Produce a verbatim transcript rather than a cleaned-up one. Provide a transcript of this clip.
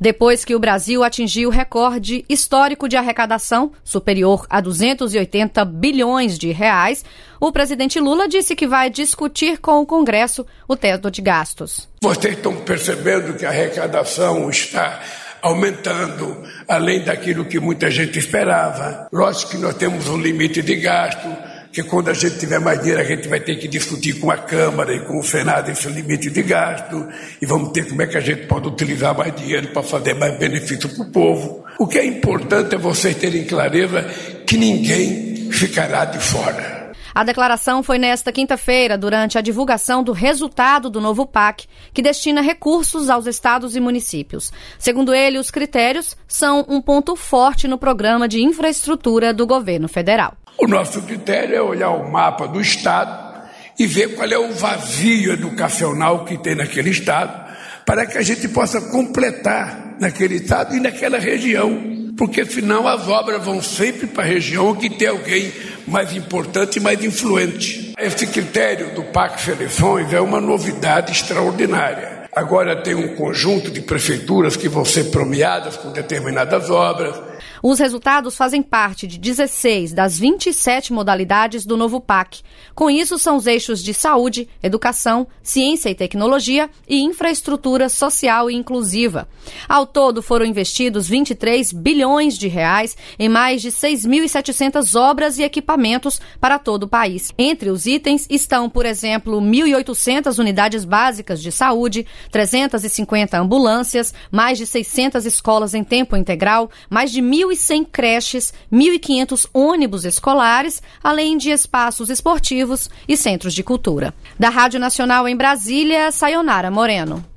Depois que o Brasil atingiu o recorde histórico de arrecadação, superior a duzentos e oitenta bilhões de reais, o presidente Lula disse que vai discutir com o Congresso o teto de gastos. Vocês estão percebendo que a arrecadação está aumentando, além daquilo que muita gente esperava. Lógico que nós temos um limite de gasto, que quando a gente tiver mais dinheiro, a gente vai ter que discutir com a Câmara e com o Senado esse limite de gasto, e vamos ter como é que a gente pode utilizar mais dinheiro para fazer mais benefício para o povo. O que é importante é vocês terem clareza que ninguém ficará de fora. A declaração foi nesta quinta-feira, durante a divulgação do resultado do novo P A C, que destina recursos aos estados e municípios. Segundo ele, os critérios são um ponto forte no programa de infraestrutura do governo federal. O nosso critério é olhar o mapa do estado e ver qual é o vazio educacional que tem naquele estado, para que a gente possa completar naquele estado e naquela região. Porque senão as obras vão sempre para a região que tem alguém mais importante e mais influente. Esse critério do Pacto Seleções é uma novidade extraordinária. Agora tem um conjunto de prefeituras que vão ser premiadas com determinadas obras. Os resultados fazem parte de dezesseis das vinte e sete modalidades do novo P A C. Com isso, são os eixos de saúde, educação, ciência e tecnologia e infraestrutura social e inclusiva. Ao todo, foram investidos vinte e três bilhões de reais em mais de seis mil e setecentas obras e equipamentos para todo o país. Entre os itens estão, por exemplo, mil e oitocentas unidades básicas de saúde, trezentas e cinquenta ambulâncias, mais de seiscentas escolas em tempo integral, mais de mil e cem creches, mil e quinhentos ônibus escolares, além de espaços esportivos e centros de cultura. Da Rádio Nacional em Brasília, Sayonara Moreno.